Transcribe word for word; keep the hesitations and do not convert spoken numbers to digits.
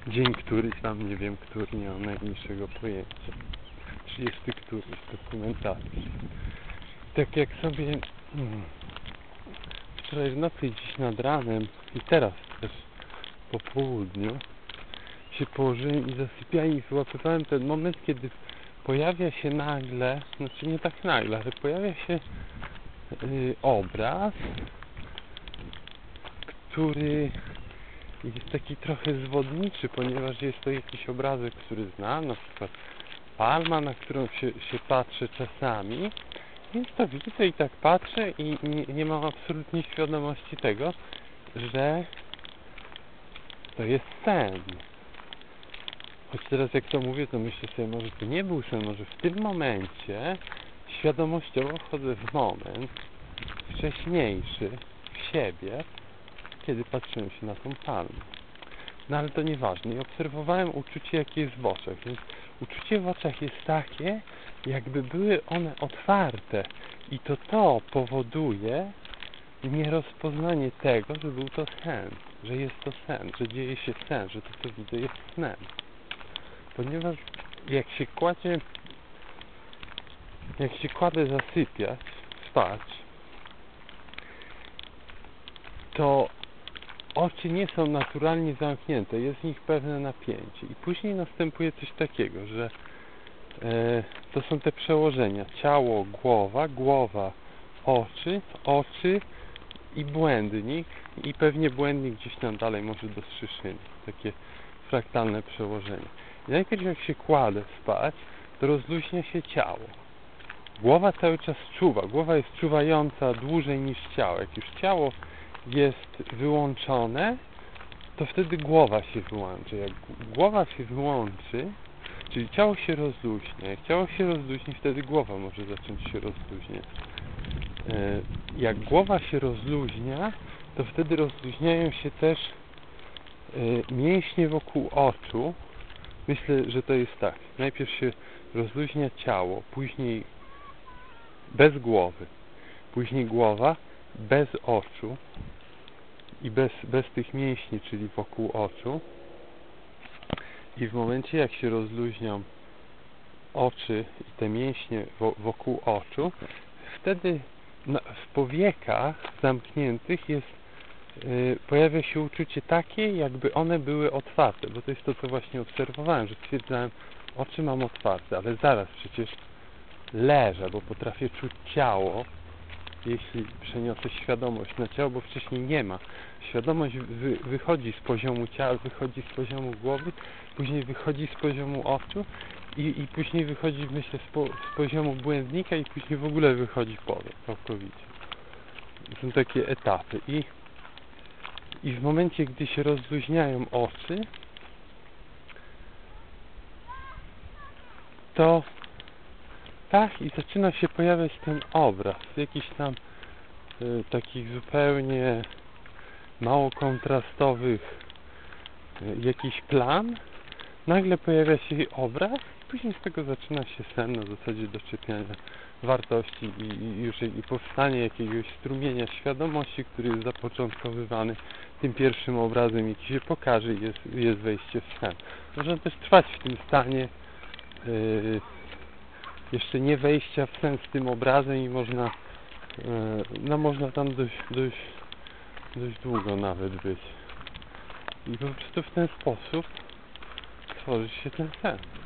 dzień któryś tam, nie wiem który, nie mam najmniejszego pojęcia. trzydziesty któryś dokumentalny. Tak jak sobie hmm, wczoraj w nocy i dziś nad ranem i teraz też po południu się położyłem i zasypiałem i wyłapywałem ten moment, kiedy pojawia się nagle, znaczy nie tak nagle, ale pojawia się yy, obraz, który jest taki trochę zwodniczy, ponieważ jest to jakiś obrazek, który znam, na przykład palma, na którą się, się patrzę czasami, więc to widzę i tak patrzę i nie, nie mam absolutnie świadomości tego, że to jest sen. Choć teraz jak to mówię, to myślę sobie, może to nie był sen, może w tym momencie świadomościowo wchodzę w moment wcześniejszy w siebie, kiedy patrzyłem się na tą palmę. No ale to nieważne. I obserwowałem uczucie, jakie jest w oczach. Więc uczucie w oczach jest takie, jakby były one otwarte. I to to powoduje nierozpoznanie tego, że był to sen. Że jest to sen. Że dzieje się sen. Że to, co widzę, jest snem. Ponieważ jak się kładzie, jak się kładę zasypiać, spać, to oczy nie są naturalnie zamknięte, jest w nich pewne napięcie i później następuje coś takiego, że e, to są te przełożenia: ciało, głowa, głowa, oczy, oczy i błędnik, i pewnie błędnik gdzieś tam dalej może do szyszyn, takie fraktalne przełożenie. I najpierw jak się kładę spać, to rozluźnia się ciało. Głowa cały czas czuwa, głowa jest czuwająca dłużej niż ciało. Jak już ciało jest wyłączone, to wtedy głowa się wyłączy. Jak głowa się wyłączy, czyli ciało się rozluźnia. Jak ciało się rozluźni, wtedy głowa może zacząć się rozluźniać. Jak głowa się rozluźnia, to wtedy rozluźniają się też mięśnie wokół oczu. Myślę, że to jest tak. Najpierw się rozluźnia ciało, później bez głowy, później głowa bez oczu i bez, bez tych mięśni, czyli wokół oczu. I w momencie jak się rozluźnią oczy i te mięśnie wokół oczu, wtedy na, w powiekach zamkniętych jest, yy, pojawia się uczucie takie, jakby one były otwarte, bo to jest to, co właśnie obserwowałem, że stwierdzałem, oczy mam otwarte, ale zaraz przecież leżę, bo potrafię czuć ciało, jeśli przeniosę świadomość na ciało, bo wcześniej nie ma. Świadomość wy, wychodzi z poziomu ciała, wychodzi z poziomu głowy, później wychodzi z poziomu oczu i, i później wychodzi, myślę, z, po, z poziomu błędnika i później w ogóle wychodzi poza całkowicie. Są takie etapy i, i w momencie, gdy się rozluźniają oczy, to tak, i zaczyna się pojawiać ten obraz, jakiś tam y, takich zupełnie mało kontrastowych, y, jakiś plan, nagle pojawia się obraz i później z tego zaczyna się sen na zasadzie doczepiania wartości i, i już i powstanie jakiegoś strumienia świadomości, który jest zapoczątkowywany tym pierwszym obrazem i ci się pokaże i jest, jest wejście w sen. Można też trwać w tym stanie y, jeszcze nie wejścia w sen z tym obrazem i można no można tam dość, dość, dość długo nawet być i po prostu w ten sposób tworzy się ten sen.